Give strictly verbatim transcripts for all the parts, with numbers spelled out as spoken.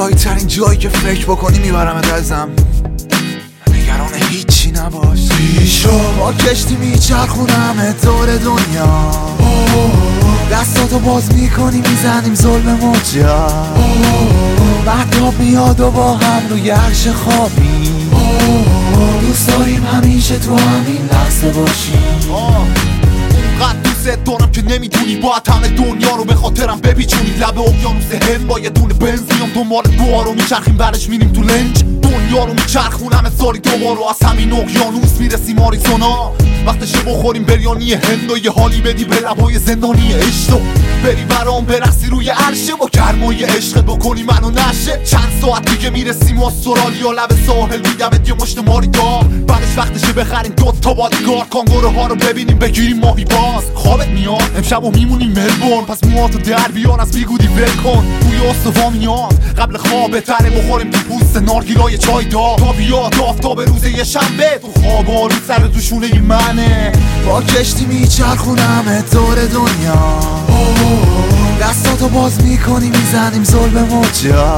جایی ترین جایی که فکر بکنی میبرمت ازم، نگران هیچی نباش. پیشو با کشتی میچرخونم دور دنیا، دستاتو باز میکنی میزنیم ظلم موجا، بعد میاد و با هم روی عرش خوابی، دوست داریم همیشه تو همین لحظه باشیم. قد دوست دارم که نمیدونی باید همه دنیا رو به خاطرم بپیچونی، لب اقیانوس هند با یه دونه بنز میام دنبال دعا رو میچرخیم برش میریم تو لنج، دنیا رو میچرخونم سالی دوبار رو از همین اقیانوس میرسیم آریزونا، وقتشه بخوریم بریانی هند و یه حالی بدی به لبای زندانی عشق، بری برام برقصی روی عرشه با گرمای عشقت بکنی منو نشه. چند ساعت دیگه میرسیم استرالیا، لب ساحل میدمت یه مشت ماری دار، بعدش وقتشه بخریم دو تا بادیگارد، کانگوروها رو ببینیم بگیریم ماهی باز. خوابت میاد امشب و میمونیم ملبورن، پس موهاتو در بیار از بیگودی ول کن، بوی استوا میاد قبل خواب بهتره بخوریم تو پوست نارگیلای چای دار، تا بیاد آفتاب روز یه شنبه تو خواب آروم سر دوشونه منه. با کشتی میچرخونم دور دنیا، دستاتو باز میکنی میزنیم ظلم موجا،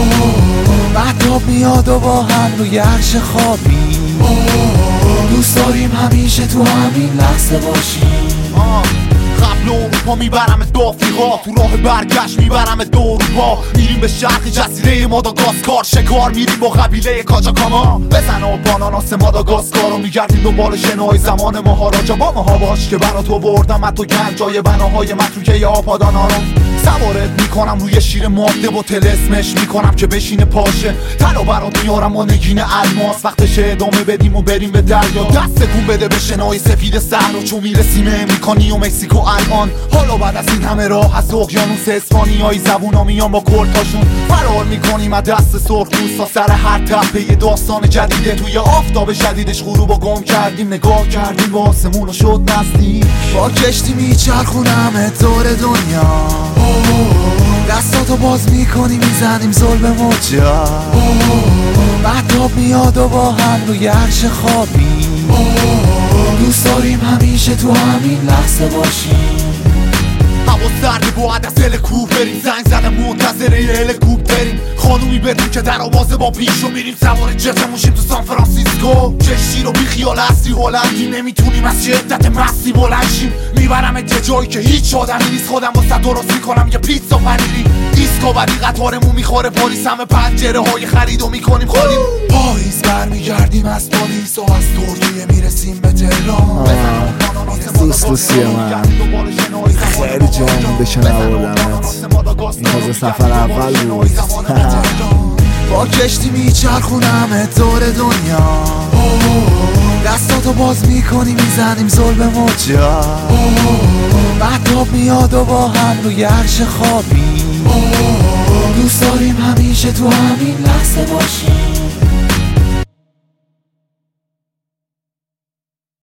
بعد آب میاد و با هم روی عرش خوابی، دوست داریم همیشه تو همین لحظه باشیم. قبل اروپا میبرم دو آفریقا، تو راه برگشت میبرم دو اروپا، میریم به شرق جزیره ماداگاسکار شکار، میریم با قبیله کاجاکاما، بزن و باناناس ماداگاسکار رو میگردیم دنبال شنای زمان مهاراجا، با ماها باش که برا تو بردم من تو گنجای بناهای متروکه آپادانا رو سوارت میکنم روی شیر ماده با تلسمش میکنم که بشینه پاشه، طلا برات میارم و نگین الماس، وقتشه ادامه بدیم و بریم به دریا، دست کن بده به شنای سفید صحرا، چون میرسیم امریکانی و مکزیکو الان، حالا بعد از این همه راه از اقیانوس اسپانیایی زبونا میان با کلتاشون، فرار میکنیم از دست سرخ دوستا، سر هر تپه یه داستان جدیده، توی آفتاب شدیدش غروبو گم کردیم، نگاه کردیم با آسمون و شد نزدیک. با کشتی میچرخونم دور دنیا، دستاتو باز میکنی میزنیم ظلم موجا، بعد آب میاد و با هم روی عرش خوابی، دوست داریم همیشه تو همین لحظه باشیم. هوا سرد باید از هلیکوپتر بریم، زنگ زدم منتظر یه هلیکوپتریم، خانومی بدون که در آوازه با پیشو میریم سوار جت موشیم تو سان فرانسیسکو، کشتی رو بی خیال اصلی هلندی، نمیتونیم از شدت مستی بلند شیم، میبرم یه جایی که هیچ آدمی نیست، خودم واسه درست میکنم یه پیتزا پنیری، ایسکوبری قطارمون میخوره پاریس، همه پنجره های خریدو میکنیم خالی، پاییز برمیگردیم از پاریس و از ترکیه میرسیم به تهران. دوستوسی من خیلی جایی مونده که نبردمت، این تازه سفر اول بود. با کشتی میچرخونم دور دنیا، دستاتو باز میکنی میزنیم ظلم موجا، بعد آب میاد و با هم روی عرش خوابی، دوست داریم همیشه تو همین لحظه باشیم.